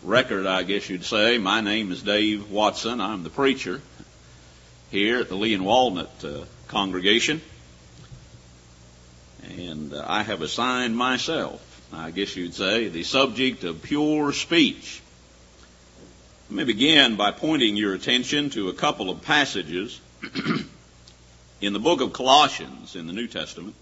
record, I guess you'd say. My name is Dave Watson. I'm the preacher here at the Lee and Walnut congregation. And I have assigned myself, I guess you'd say, the subject of pure speech. Let me begin by pointing your attention to a couple of passages in the book of Colossians in the New Testament.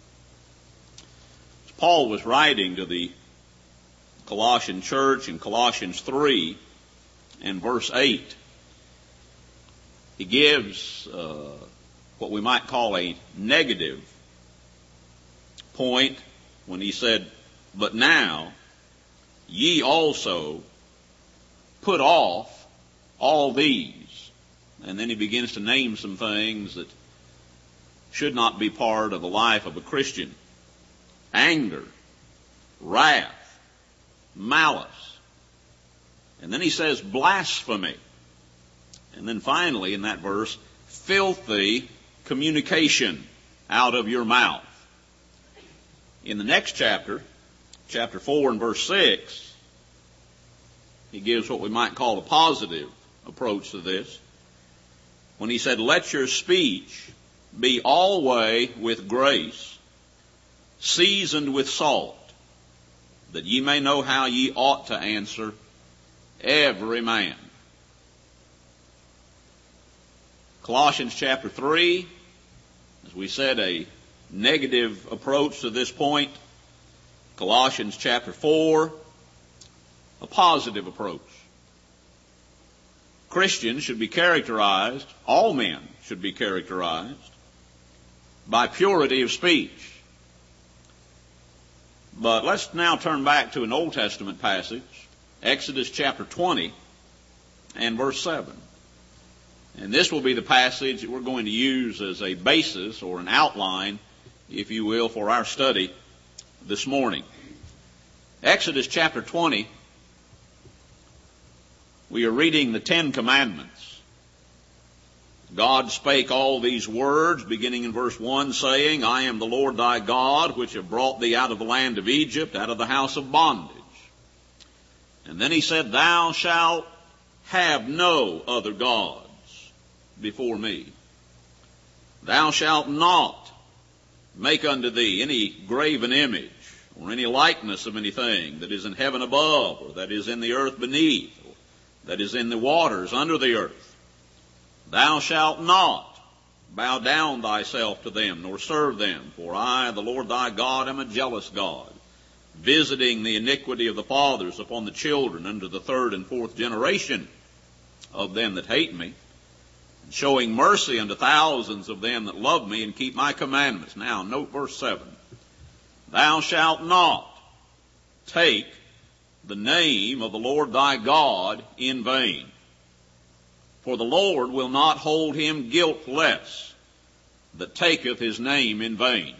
Paul was writing to the Colossian church in Colossians 3 and verse 8. He gives what we might call a negative point when he said, "But now ye also put off all these." And then he begins to name some things that should not be part of the life of a Christian. Anger, wrath, malice. And then he says blasphemy. And then finally in that verse, filthy communication out of your mouth. In the next chapter, chapter 4 and verse 6, he gives what we might call a positive approach to this. When he said, "Let your speech be always with grace, seasoned with salt, that ye may know how ye ought to answer every man." Colossians chapter 3, as we said, a negative approach to this point. Colossians chapter 4, a positive approach. Christians should be characterized, all men should be characterized, by purity of speech. But let's now turn back to an Old Testament passage, Exodus chapter 20 and verse 7. And this will be the passage that we're going to use as a basis or an outline, if you will, for our study this morning. Exodus chapter 20, we are reading the Ten Commandments. God spake all these words, beginning in verse 1, saying, "I am the Lord thy God, which have brought thee out of the land of Egypt, out of the house of bondage." And then he said, "Thou shalt have no other gods before me. Thou shalt not make unto thee any graven image, or any likeness of anything that is in heaven above, or that is in the earth beneath, or that is in the waters under the earth. Thou shalt not bow down thyself to them, nor serve them. For I, the Lord thy God, am a jealous God, visiting the iniquity of the fathers upon the children unto the third and fourth generation of them that hate me, and showing mercy unto thousands of them that love me and keep my commandments." Now, note verse 7. "Thou shalt not take the name of the Lord thy God in vain. For the Lord will not hold him guiltless that taketh his name in vain."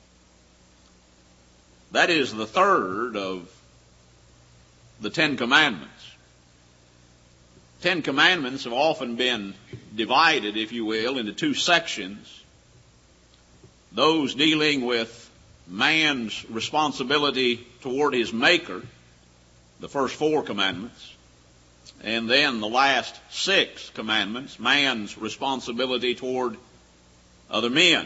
That is the third of the Ten Commandments. 10 Commandments have often been divided, if you will, into two sections. Those dealing with man's responsibility toward his Maker, the first 4 commandments. And then the last 6 commandments, man's responsibility toward other men.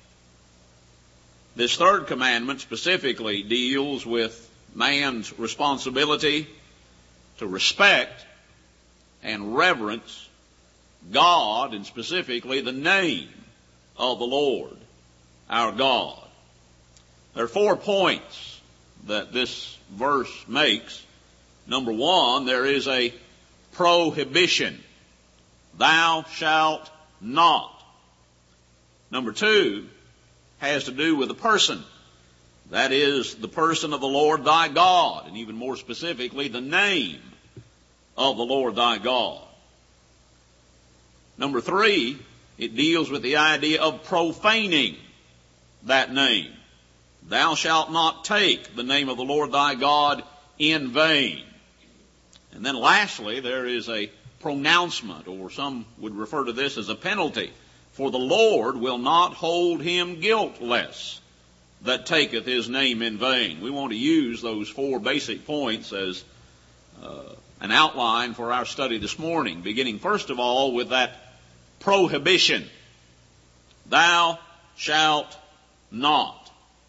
This third commandment specifically deals with man's responsibility to respect and reverence God, and specifically the name of the Lord, our God. There are 4 points that this verse makes. Number 1, there is a prohibition. Thou shalt not. Number 2 has to do with the person. That is the person of the Lord thy God, and even more specifically, the name of the Lord thy God. Number 3, it deals with the idea of profaning that name. Thou shalt not take the name of the Lord thy God in vain. And then lastly, there is a pronouncement, or some would refer to this as a penalty. For the Lord will not hold him guiltless that taketh his name in vain. We want to use those 4 basic points as an outline for our study this morning, beginning first of all with that prohibition. Thou shalt not.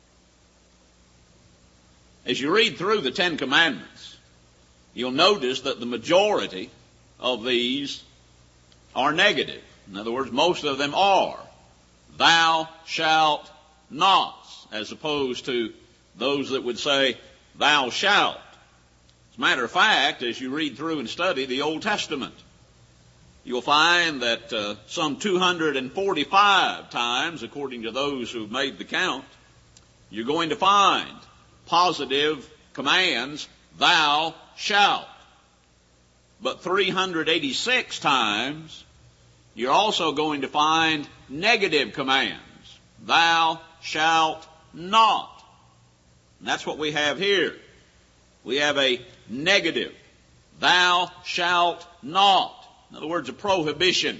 As you read through the Ten Commandments, you'll notice that the majority of these are negative. In other words, most of them are thou shalt not, as opposed to those that would say thou shalt. As a matter of fact, as you read through and study the Old Testament, you'll find that some 245 times, according to those who've made the count, you're going to find positive commands, thou shalt. But 386 times, you're also going to find negative commands, thou shalt not. And that's what we have here. We have a negative, thou shalt not. In other words, a prohibition.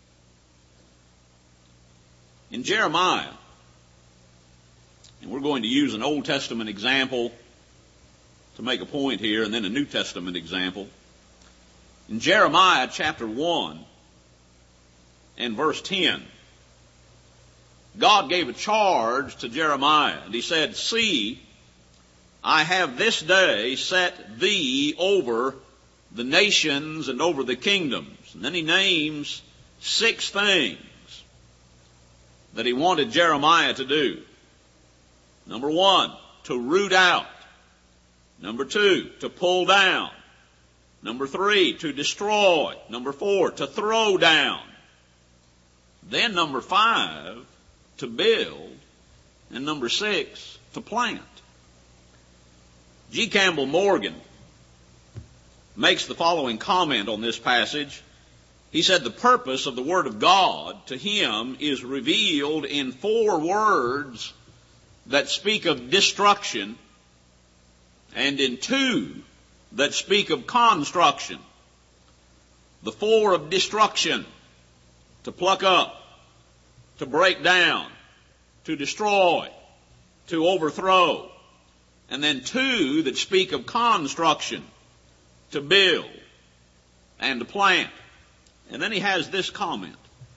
In Jeremiah, and we're going to use an Old Testament example to make a point here, and then a New Testament example. In Jeremiah chapter 1 and verse 10, God gave a charge to Jeremiah, and he said, see, I have this day set thee over the nations and over the kingdoms. And then he names 6 things that he wanted Jeremiah to do. Number 1, to root out. Number 2, to pull down. Number 3, to destroy. Number 4, to throw down. Then number 5, to build. And number 6, to plant. G. Campbell Morgan makes the following comment on this passage. He said the purpose of the Word of God to him is revealed in 4 words that speak of destruction and in 2 that speak of construction. The 4 of destruction, to pluck up, to break down, to destroy, to overthrow. And then 2 that speak of construction, to build and to plant. And then he has this comment.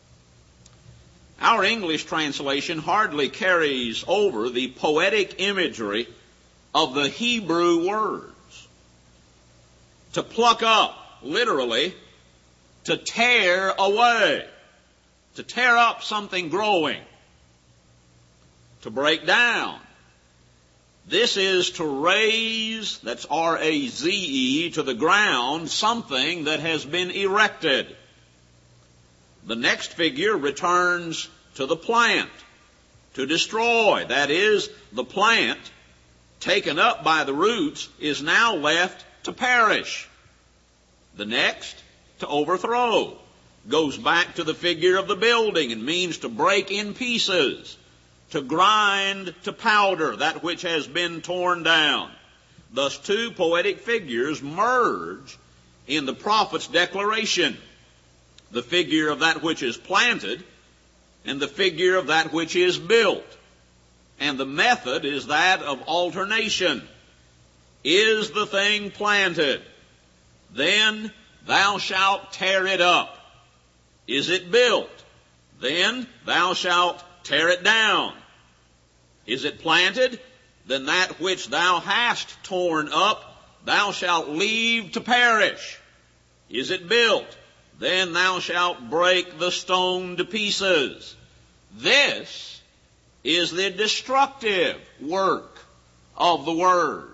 Our English translation hardly carries over the poetic imagery of the Hebrew words. To pluck up, literally, to tear away, to tear up something growing, to break down. This is to raze, that's R-A-Z-E, to the ground, something that has been erected. The next figure returns to the plant, to destroy. That is, the plant, taken up by the roots, is now left to perish. The next, to overthrow, goes back to the figure of the building and means to break in pieces, to grind to powder that which has been torn down. Thus 2 poetic figures merge in the prophet's declaration. The figure of that which is planted and the figure of that which is built. And the method is that of alternation. Is the thing planted? Then thou shalt tear it up. Is it built? Then thou shalt tear it down. Is it planted? Then that which thou hast torn up, thou shalt leave to perish. Is it built? Then thou shalt break the stone to pieces. This is the destructive work of the Word.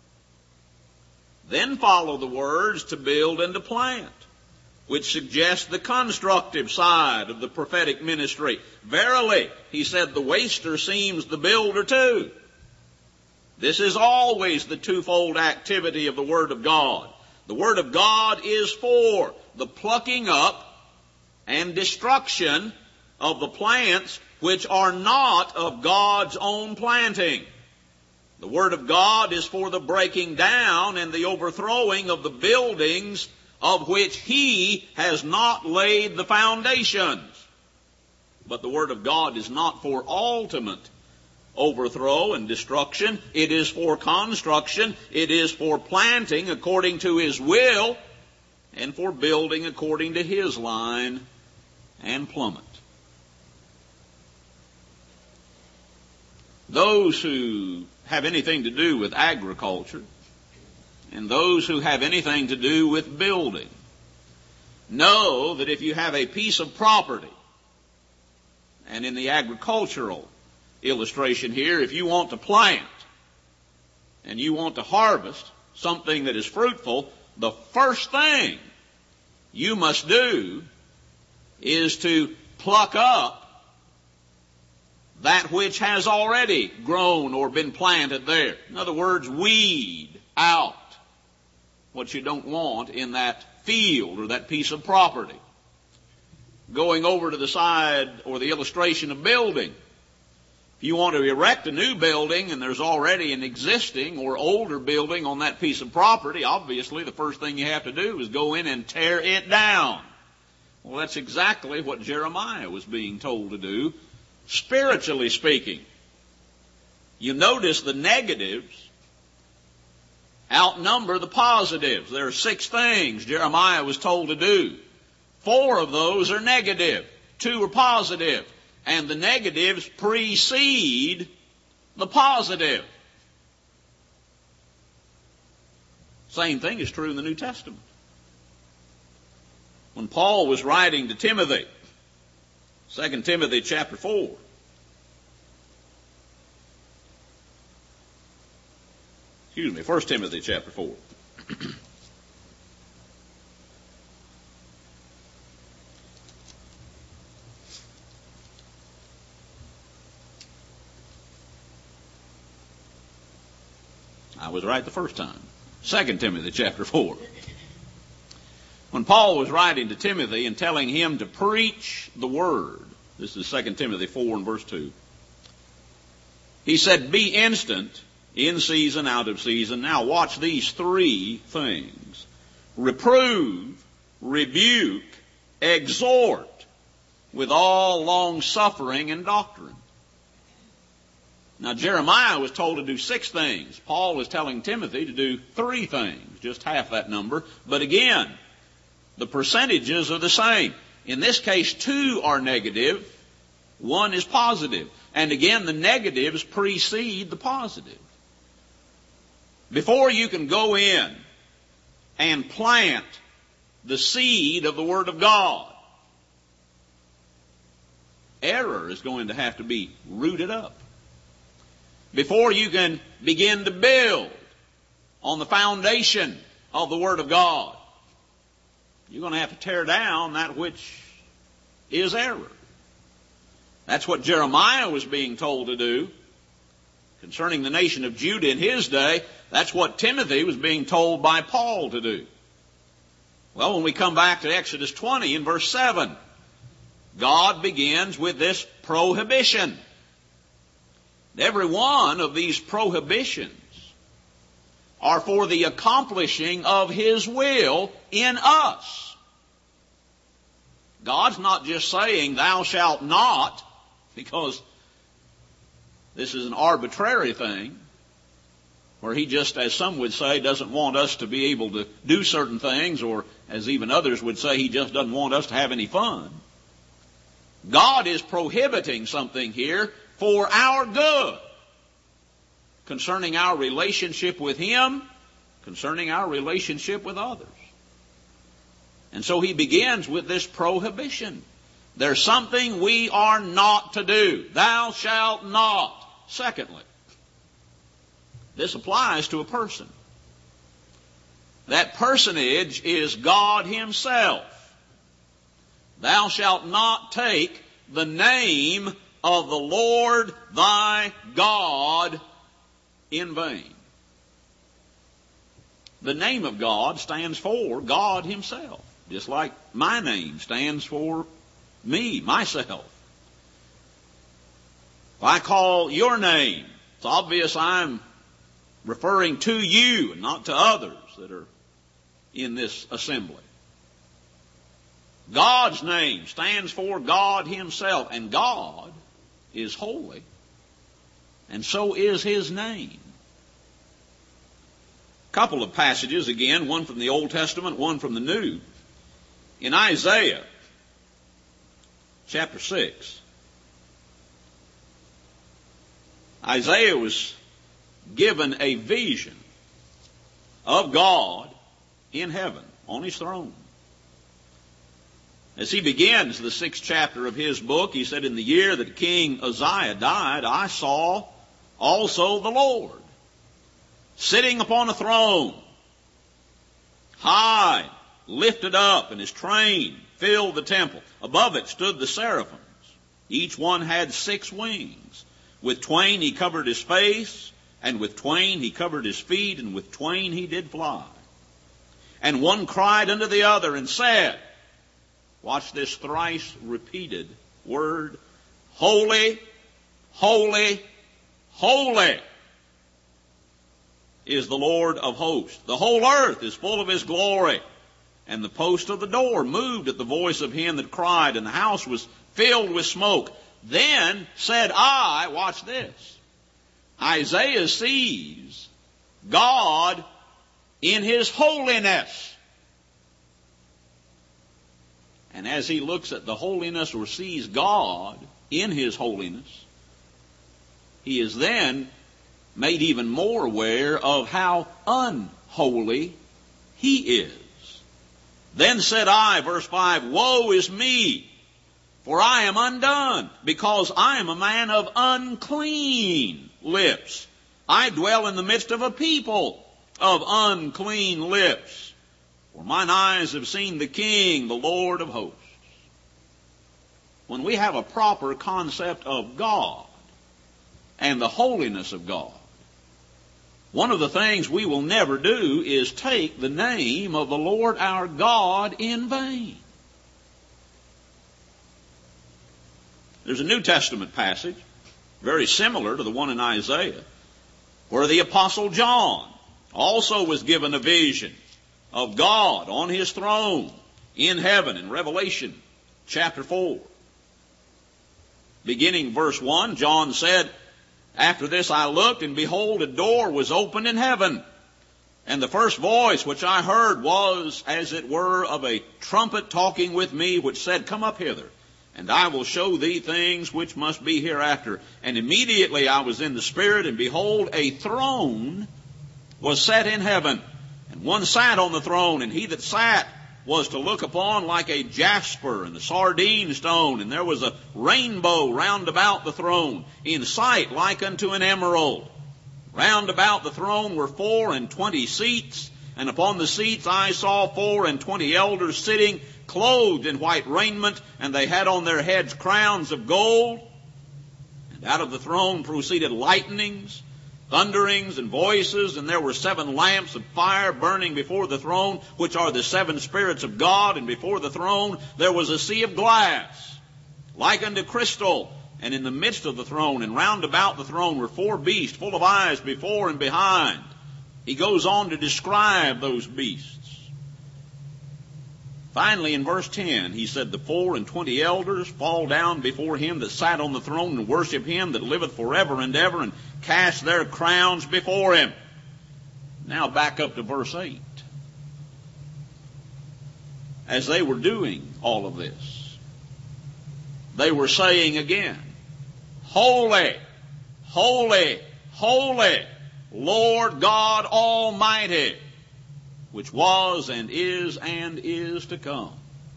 Then follow the words to build and to plant, which suggest the constructive side of the prophetic ministry. Verily, he said, the waster seems the builder too. This is always the twofold activity of the Word of God. The Word of God is for the plucking up and destruction of the plants which are not of God's own planting. The Word of God is for the breaking down and the overthrowing of the buildings of which He has not laid the foundations. But the Word of God is not for ultimate overthrow and destruction. It is for construction. It is for planting according to His will and for building according to His line and plummet. Those who have anything to do with agriculture and those who have anything to do with building know that if you have a piece of property, and in the agricultural illustration here, if you want to plant and you want to harvest something that is fruitful, the first thing you must do is to pluck up that which has already grown or been planted there. In other words, weed out what you don't want in that field or that piece of property. Going over to the side or the illustration of building. If you want to erect a new building and there's already an existing or older building on that piece of property, obviously the first thing you have to do is go in and tear it down. Well, that's exactly what Jeremiah was being told to do, spiritually speaking. You notice the negatives outnumber the positives. There are 6 things Jeremiah was told to do. 4 of those are negative. 2 are positive. And the negatives precede the positive. Same thing is true in the New Testament. When Paul was writing to Timothy, 2 Timothy chapter 4, excuse me, 1 Timothy chapter 4. I was right the first time. 2 Timothy chapter 4. When Paul was writing to Timothy and telling him to preach the word, this is 2 Timothy 4 and verse 2, he said, be instant, in season, out of season. Now watch these 3 things. Reprove, rebuke, exhort with all long suffering and doctrine. Now, Jeremiah was told to do 6 things. Paul was telling Timothy to do 3 things, just half that number. But again, the percentages are the same. In this case, 2 are negative, 1 is positive. And again, the negatives precede the positive. Before you can go in and plant the seed of the Word of God, error is going to have to be rooted up. Before you can begin to build on the foundation of the Word of God, you're going to have to tear down that which is error. That's what Jeremiah was being told to do concerning the nation of Judah in his day. That's what Timothy was being told by Paul to do. Well, when we come back to Exodus 20 in verse 7, God begins with this prohibition. Every one of these prohibitions are for the accomplishing of His will in us. God's not just saying, thou shalt not, because this is an arbitrary thing, where He just, as some would say, doesn't want us to be able to do certain things, or as even others would say, He just doesn't want us to have any fun. God is prohibiting something here for our good, concerning our relationship with Him, concerning our relationship with others. And so He begins with this prohibition. There's something we are not to do. Thou shalt not. Secondly, this applies to a person. That personage is God Himself. Thou shalt not take the name of the Lord thy God in vain. The name of God stands for God Himself, just like my name stands for me, myself. If I call your name, it's obvious I'm referring to you and not to others that are in this assembly. God's name stands for God Himself, and God is holy. and so is his name. A couple of passages, again, one from the Old Testament, one from the New. In Isaiah chapter 6, Isaiah was given a vision of God in heaven on his throne. As he begins the 6th chapter of his book, he said, in the year that King Uzziah died, I saw also the Lord sitting upon a throne, high, lifted up, and his train filled the temple. Above it stood the seraphims. Each one had 6 wings. With twain he covered his face, and with twain he covered his feet, and with twain he did fly. And one cried unto the other and said, watch this thrice repeated word, holy, holy, holy is the Lord of hosts. The whole earth is full of his glory. And the post of the door moved at the voice of him that cried, and the house was filled with smoke. Then said I, watch this, Isaiah sees God in his holiness. And as he looks at the holiness or sees God in his holiness, he is then made even more aware of how unholy he is. Then said I, verse 5, woe is me, for I am undone, because I am a man of unclean lips. I dwell in the midst of a people of unclean lips. For mine eyes have seen the King, the Lord of hosts. When we have a proper concept of God and the holiness of God, one of the things we will never do is take the name of the Lord our God in vain. There's a New Testament passage, very similar to the one in Isaiah, where the Apostle John also was given a vision of God on his throne in heaven in Revelation chapter 4. Beginning verse 1, John said, after this I looked, and behold, a door was opened in heaven. And the first voice which I heard was, as it were, of a trumpet talking with me, which said, come up hither, and I will show thee things which must be hereafter. And immediately I was in the Spirit, and behold, a throne was set in heaven. And one sat on the throne, and he that sat was to look upon like a jasper and a sardine stone, and there was a rainbow round about the throne, in sight like unto an emerald. Round about the throne were 24 seats, and upon the seats I saw 24 elders sitting, clothed in white raiment, and they had on their heads crowns of gold. And out of the throne proceeded lightnings, thunderings, and voices, and there were 7 lamps of fire burning before the throne, which are the 7 spirits of God, and before the throne there was a sea of glass, like unto crystal, and in the midst of the throne and round about the throne were 4 beasts, full of eyes before and behind. He goes on to describe those beasts. Finally, in verse 10, he said, the 24 elders fall down before him that sat on the throne and worship him that liveth forever and ever, and cast their crowns before him. Now back up to verse 8. As they were doing all of this, they were saying again, holy, holy, holy, Lord God Almighty, which was and is to come.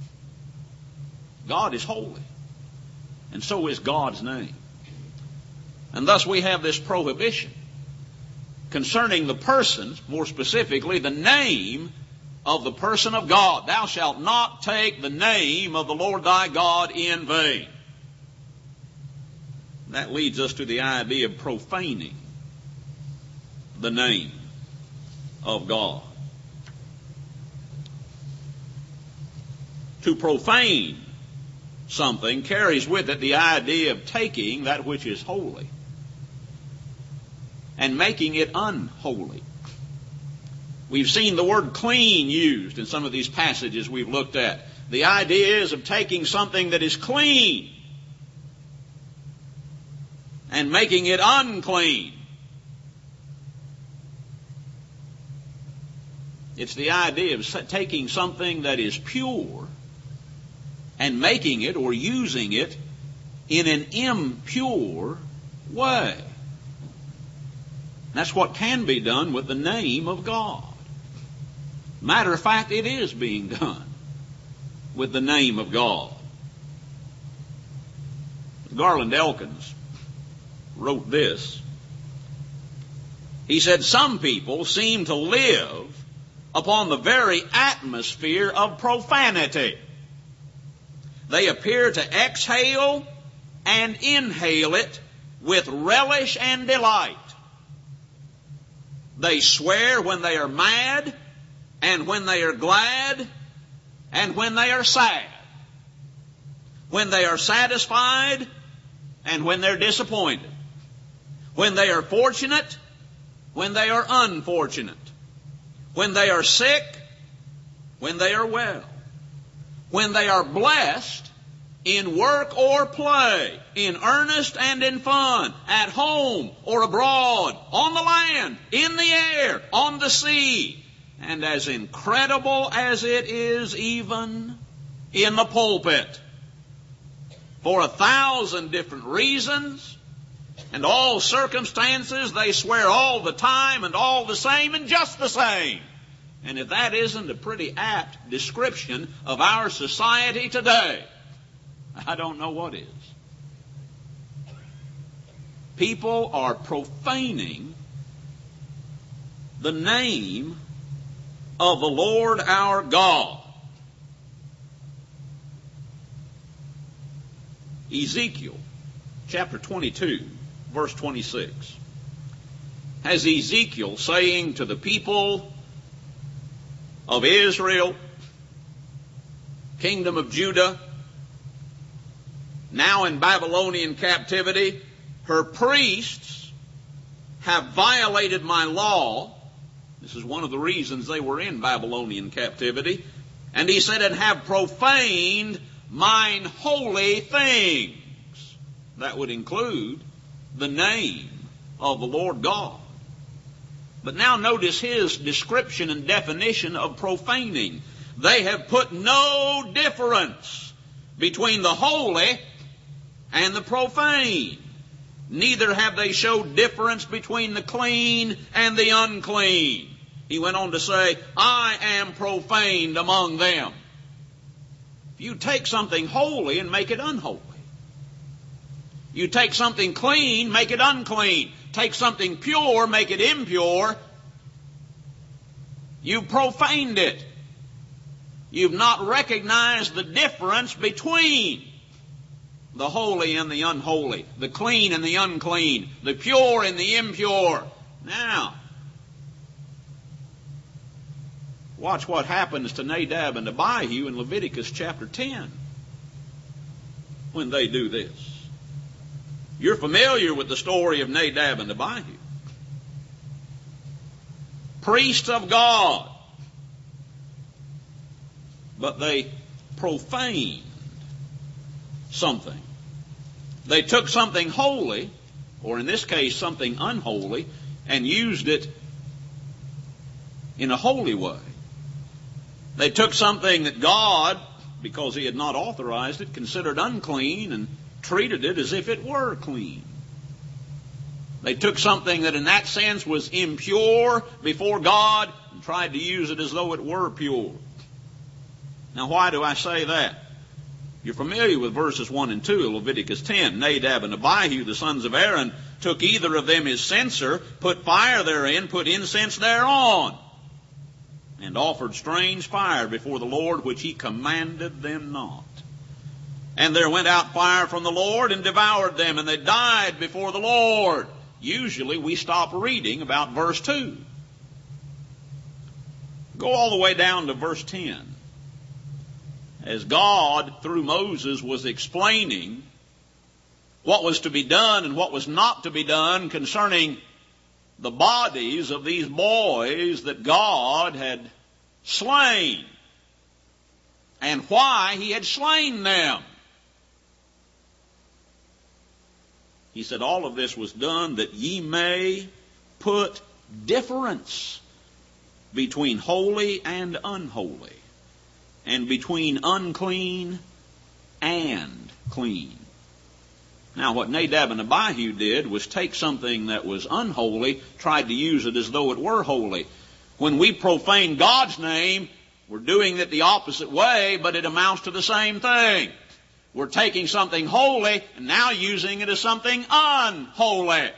God is holy, and so is God's name. And thus we have this prohibition concerning the persons, more specifically the name of the person of God. Thou shalt not take the name of the Lord thy God in vain. That leads us to the idea of profaning the name of God. To profane something carries with it the idea of taking that which is holy and making it unholy. We've seen the word clean used in some of these passages we've looked at. The idea is of taking something that is clean and making it unclean. It's the idea of taking something that is pure and making it or using it in an impure way. That's what can be done with the name of God. Matter of fact, it is being done with the name of God. Garland Elkins wrote this. He said, "Some people seem to live upon the very atmosphere of profanity. They appear to exhale and inhale it with relish and delight. They swear when they are mad, and when they are glad, and when they are sad. When they are satisfied, and when they're disappointed. When they are fortunate, when they are unfortunate. When they are sick, when they are well. When they are blessed in work or play, in earnest and in fun, at home or abroad, on the land, in the air, on the sea, and as incredible as it is even in the pulpit. For 1,000 different reasons and all circumstances, they swear all the time and all the same and just the same." And if that isn't a pretty apt description of our society today, I don't know what is. People are profaning the name of the Lord our God. Ezekiel chapter 22, verse 26, has Ezekiel saying to the people of Israel, kingdom of Judah, now in Babylonian captivity, "Her priests have violated my law." This is one of the reasons they were in Babylonian captivity. And he said, "and have profaned mine holy things." That would include the name of the Lord God. But now notice his description and definition of profaning. "They have put no difference between the holy and the profane. Neither have they showed difference between the clean and the unclean." He went on to say, "I am profaned among them." You take something holy and make it unholy. You take something clean, make it unclean. Take something pure, make it impure. You profaned it. You've not recognized the difference between the holy and the unholy, the clean and the unclean, the pure and the impure. Now, watch what happens to Nadab and Abihu in Leviticus chapter 10 when they do this. You're familiar with the story of Nadab and Abihu. Priests of God. But they profaned something. They took something holy, or in this case something unholy, and used it in a holy way. They took something that God, because he had not authorized it, considered unclean and treated it as if it were clean. They took something that in that sense was impure before God and tried to use it as though it were pure. Now, why do I say that? You're familiar with verses 1 and 2 of Leviticus 10. "Nadab and Abihu, the sons of Aaron, took either of them his censer, put fire therein, put incense thereon, and offered strange fire before the Lord, which he commanded them not. And there went out fire from the Lord and devoured them, and they died before the Lord." Usually we stop reading about verse 2. Go all the way down to verse 10. As God, through Moses, was explaining what was to be done and what was not to be done concerning the bodies of these boys that God had slain and why he had slain them. He said, all of this was done that ye may put difference between holy and unholy, and between unclean and clean. Now, what Nadab and Abihu did was take something that was unholy, tried to use it as though it were holy. When we profane God's name, we're doing it the opposite way, but it amounts to the same thing. We're taking something holy and now using it as something unholy.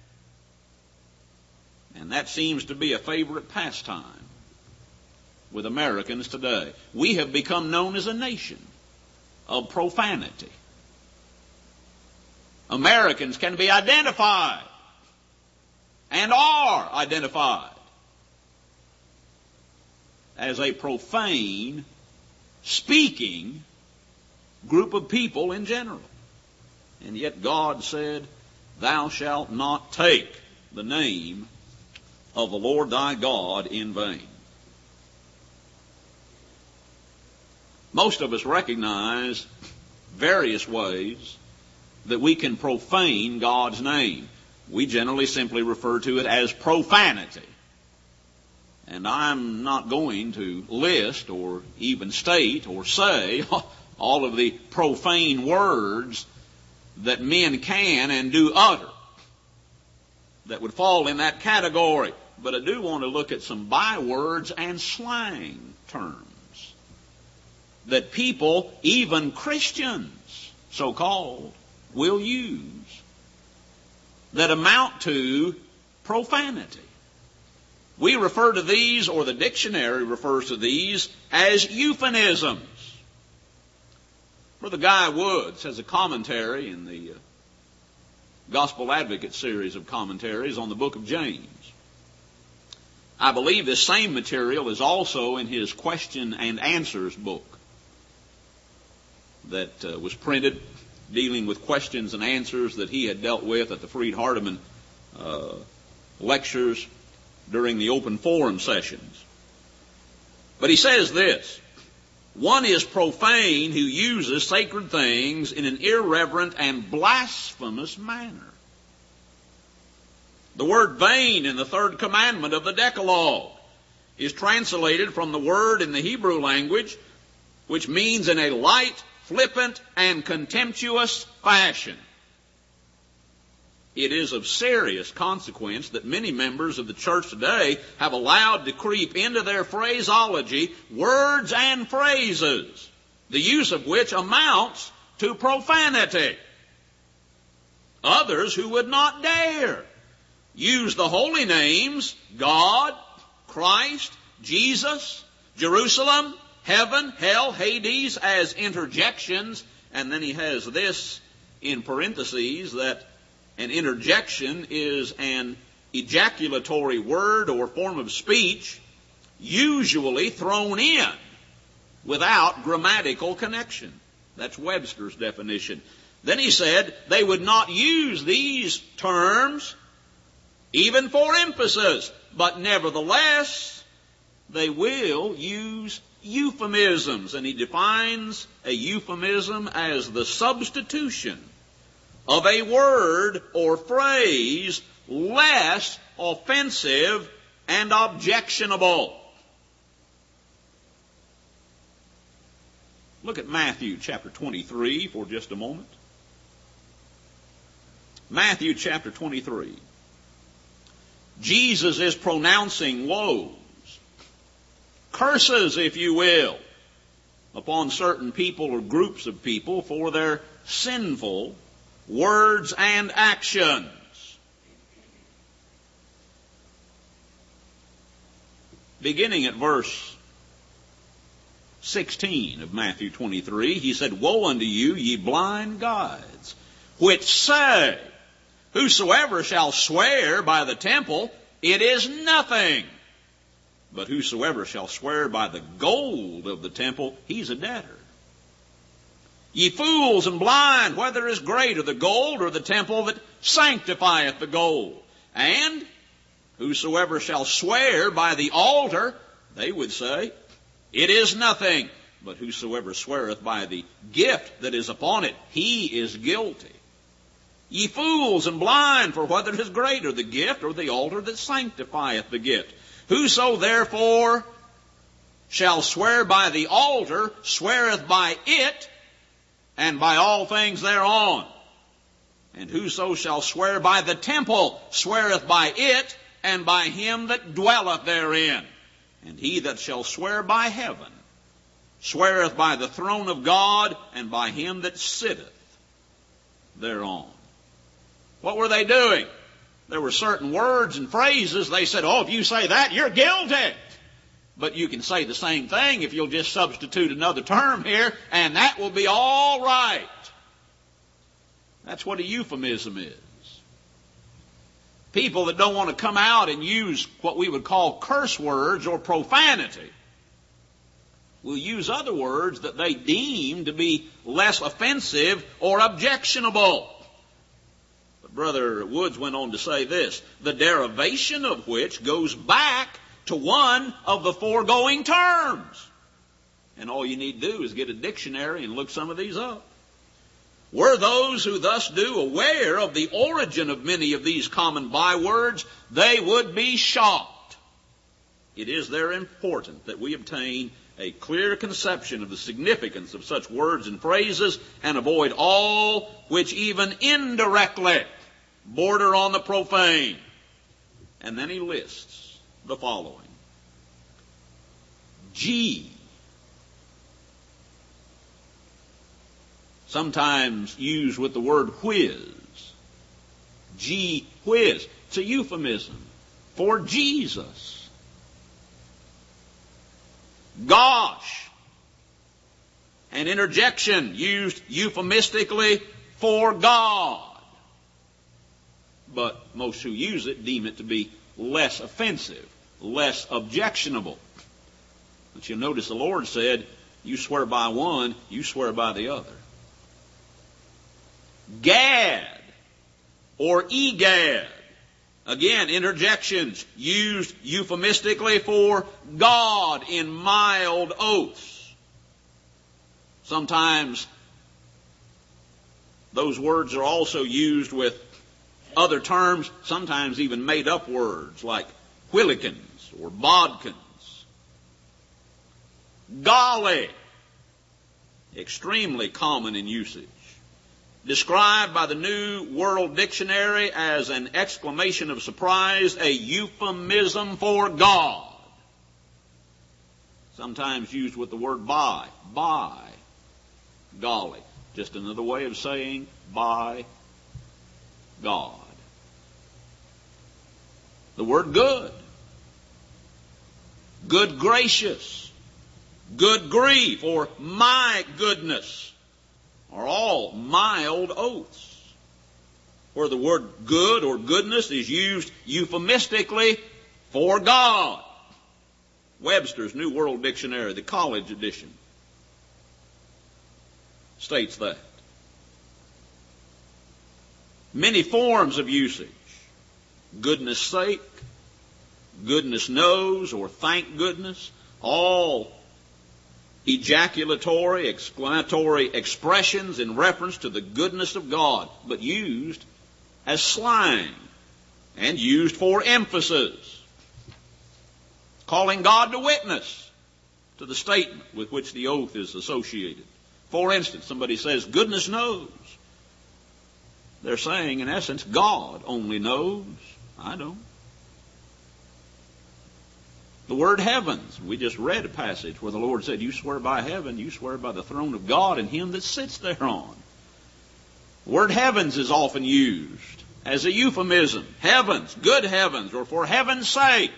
And that seems to be a favorite pastime with Americans today. We have become known as a nation of profanity. Americans can be identified and are identified as a profane, speaking group of people in general. And yet God said, thou shalt not take the name of the Lord thy God in vain. Most of us recognize various ways that we can profane God's name. We generally simply refer to it as profanity. And I'm not going to list or even state or say all of the profane words that men can and do utter that would fall in that category. But I do want to look at some bywords and slang terms that people, even Christians, so-called, will use that amount to profanity. We refer to these, or the dictionary refers to these, as euphemisms. Brother Guy Woods has a commentary in the Gospel Advocate series of commentaries on the book of James. I believe this same material is also in his Question and Answers book that was printed, dealing with questions and answers that he had dealt with at the Freed-Hardeman lectures during the open forum sessions. But he says this: one is profane who uses sacred things in an irreverent and blasphemous manner. The word vain in the third commandment of the Decalogue is translated from the word in the Hebrew language, which means in a light, flippant, and contemptuous fashion. It is of serious consequence that many members of the church today have allowed to creep into their phraseology words and phrases, the use of which amounts to profanity. Others who would not dare use the holy names God, Christ, Jesus, Jerusalem, heaven, hell, Hades as interjections. And then he has this in parentheses, that an interjection is an ejaculatory word or form of speech usually thrown in without grammatical connection. That's Webster's definition. Then he said they would not use these terms even for emphasis, but nevertheless they will use euphemisms. And he defines a euphemism as the substitution of a word or phrase less offensive and objectionable. Look at Matthew chapter 23 for just a moment. Matthew chapter 23. Jesus is pronouncing woes, curses, if you will, upon certain people or groups of people for their sinful words and actions. Beginning at verse 16 of Matthew 23, he said, woe unto you, ye blind guides, which say, whosoever shall swear by the temple, it is nothing. But whosoever shall swear by the gold of the temple, he's a debtor. Ye fools and blind, whether is greater, the gold or the temple that sanctifieth the gold? And whosoever shall swear by the altar, they would say, it is nothing. But whosoever sweareth by the gift that is upon it, he is guilty. Ye fools and blind, for whether is greater, the gift or the altar that sanctifieth the gift? Whoso therefore shall swear by the altar sweareth by it and by all things thereon. And whoso shall swear by the temple sweareth by it and by him that dwelleth therein. And he that shall swear by heaven sweareth by the throne of God and by him that sitteth thereon. What were they doing? There were certain words and phrases. They said, oh, if you say that, you're guilty. But you can say the same thing if you'll just substitute another term here, and that will be all right. That's what a euphemism is. People that don't want to come out and use what we would call curse words or profanity will use other words that they deem to be less offensive or objectionable. But Brother Woods went on to say this, the derivation of which goes back to one of the foregoing terms. And all you need to do is get a dictionary and look some of these up. Were those who thus do aware of the origin of many of these common bywords, they would be shocked. It is there important that we obtain a clear conception of the significance of such words and phrases and avoid all which even indirectly border on the profane. And then he lists the following. G. Sometimes used with the word whiz. Gee whiz. It's a euphemism for Jesus. Gosh. An interjection used euphemistically for God. But most who use it deem it to be less offensive, less objectionable. But you'll notice the Lord said, you swear by one, you swear by the other. Gad or egad. Again, interjections used euphemistically for God in mild oaths. Sometimes those words are also used with other terms, sometimes even made up words like whillikins or bodkins. Golly, extremely common in usage. Described by the New World Dictionary as an exclamation of surprise, a euphemism for God. Sometimes used with the word by. By. Golly. Just another way of saying by God. The word good. Good gracious. Good grief or my goodness are all mild oaths. Where the word good or goodness is used euphemistically for God. Webster's New World Dictionary, the college edition, states that. Many forms of usage. Goodness sake, goodness knows, or thank goodness, all ejaculatory, exclamatory expressions in reference to the goodness of God, but used as slang and used for emphasis, calling God to witness to the statement with which the oath is associated. For instance, somebody says, goodness knows. They're saying, in essence, God only knows. I don't. The word heavens. We just read a passage where the Lord said, you swear by heaven, you swear by the throne of God and him that sits thereon. The word heavens is often used as a euphemism. Heavens, good heavens, or for heaven's sake.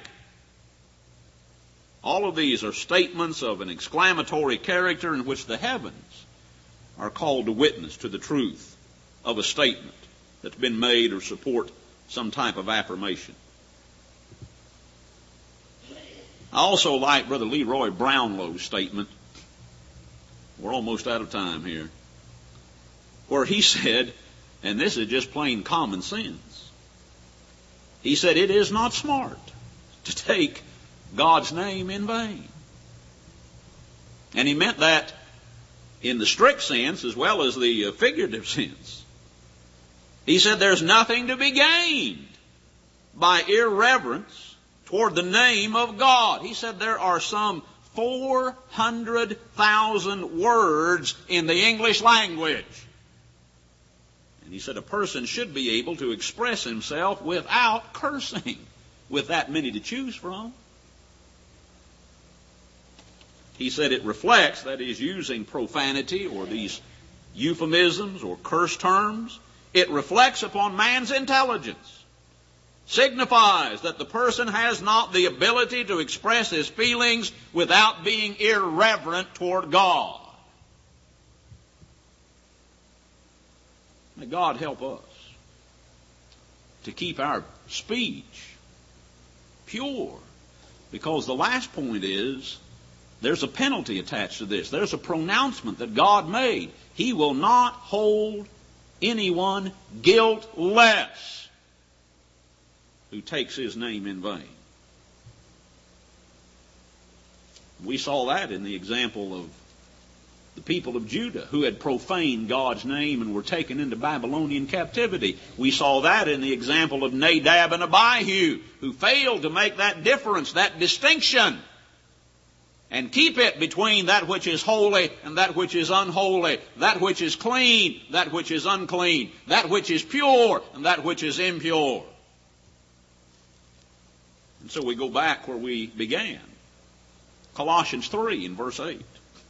All of these are statements of an exclamatory character in which the heavens are called to witness to the truth of a statement that's been made or support some type of affirmation. I also like Brother Leroy Brownlow's statement. We're almost out of time here. Where he said, and this is just plain common sense, he said, it is not smart to take God's name in vain. And he meant that in the strict sense as well as the figurative sense. He said there's nothing to be gained by irreverence toward the name of God. He said there are some 400,000 words in the English language. And he said a person should be able to express himself without cursing, with that many to choose from. He said it reflects, that is, using profanity or these euphemisms or curse terms, it reflects upon man's intelligence. Signifies that the person has not the ability to express his feelings without being irreverent toward God. May God help us to keep our speech pure. Because the last point is, there's a penalty attached to this. There's a pronouncement that God made. He will not hold anyone guiltless who takes his name in vain. We saw that in the example of the people of Judah who had profaned God's name and were taken into Babylonian captivity. We saw that in the example of Nadab and Abihu, who failed to make that difference, that distinction, and keep it between that which is holy and that which is unholy, that which is clean, that which is unclean, that which is pure and that which is impure. And so we go back where we began. Colossians 3 in verse 8.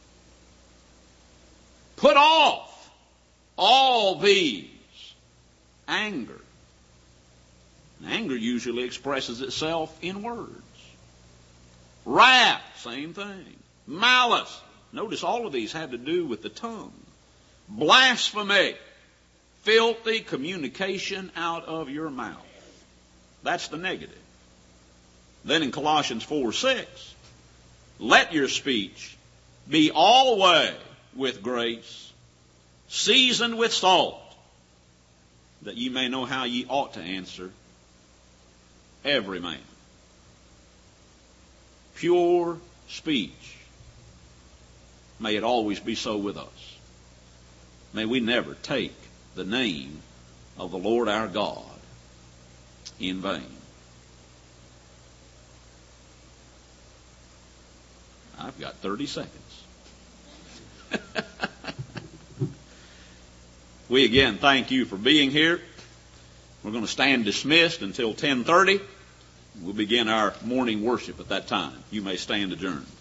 Put off all these. Anger. And anger usually expresses itself in words. Wrath, same thing. Malice. Notice all of these have to do with the tongue. Blasphemy. Filthy communication out of your mouth. That's the negative. Then in Colossians 4:6, let your speech be always with grace, seasoned with salt, that ye may know how ye ought to answer every man. Pure speech. May it always be so with us. May we never take the name of the Lord our God in vain. I've got 30 seconds. We again thank you for being here. We're going to stand dismissed until 10:30. We'll begin our morning worship at that time. You may stand adjourned.